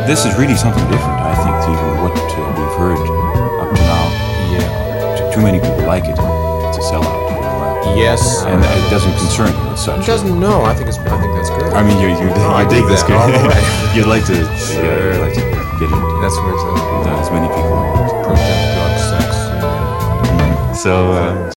this is really something different, I think, to even what we've heard up to now. Yeah. Too many people like it. It's a sellout. Yes. And it doesn't concern you as such. It doesn't. No, I think that's good. I mean, you I dig this that all the way. You'd like to, Sure. you'd like to get into That's where it's as many people. protest, drugs, sex. So.